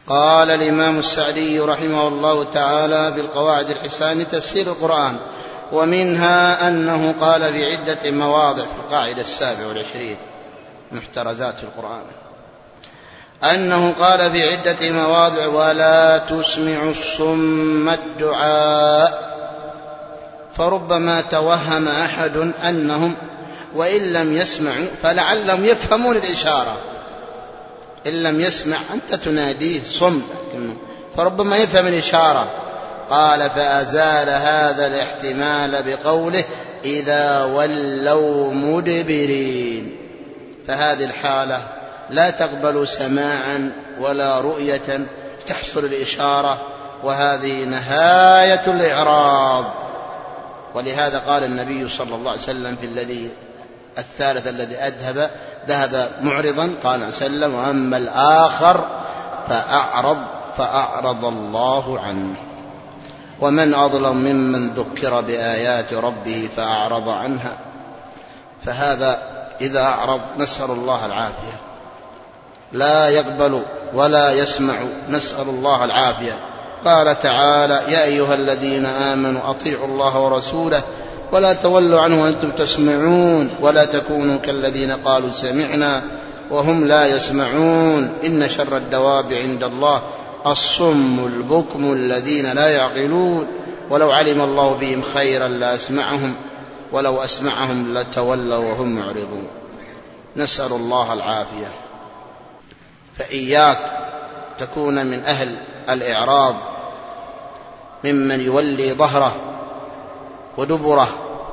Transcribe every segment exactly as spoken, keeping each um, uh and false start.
قال الإمام السعدي رحمه الله تعالى بالقواعد الحسان تفسير القرآن: ومنها أنه قال في عدة مواضع في القاعدة السابعة والعشرين محترزات في القرآن، أنه قال في عدة مواضع: ولا تسمع الصم الدعاء. فربما توهم أحد أنهم وإن لم يسمعوا فلعلهم يفهمون الإشارة. إن لم يسمع أنت تناديه صم، فربما يفهم الإشارة. قال: فأزال هذا الاحتمال بقوله: إذا ولوا مدبرين. فهذه الحالة لا تقبل سماعا ولا رؤية، تحصل الإشارة، وهذه نهاية الإعراض. ولهذا قال النبي صلى الله عليه وسلم في الذي الثالث الذي أذهب ذهب معرضا، قال عليه وسلم: وأما الآخر فأعرض فأعرض الله عنه. ومن أظلم ممن ذكر بآيات ربه فأعرض عنها. فهذا إذا أعرض نسأل الله العافية، لا يقبل ولا يسمع، نسأل الله العافية. قال تعالى: يا أيها الذين آمنوا أطيعوا الله ورسوله ولا تولوا عنه وأنتم تسمعون ولا تكونوا كالذين قالوا سمعنا وهم لا يسمعون إن شر الدواب عند الله الصم البكم الذين لا يعقلون ولو علم الله فيهم خيرا لأسمعهم ولو أسمعهم لتولوا وهم معرضون. نسأل الله العافية. فإياك تكون من أهل الإعراض ممن يولي ظهره ودبره،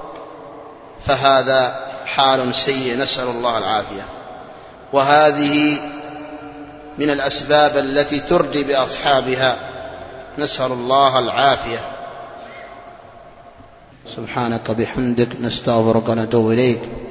فهذا حال سيء، نسأل الله العافية. وهذه من الأسباب التي تردي بأصحابها، نسأل الله العافية. سبحانك بحمدك نستغفرك ونتوب إليك.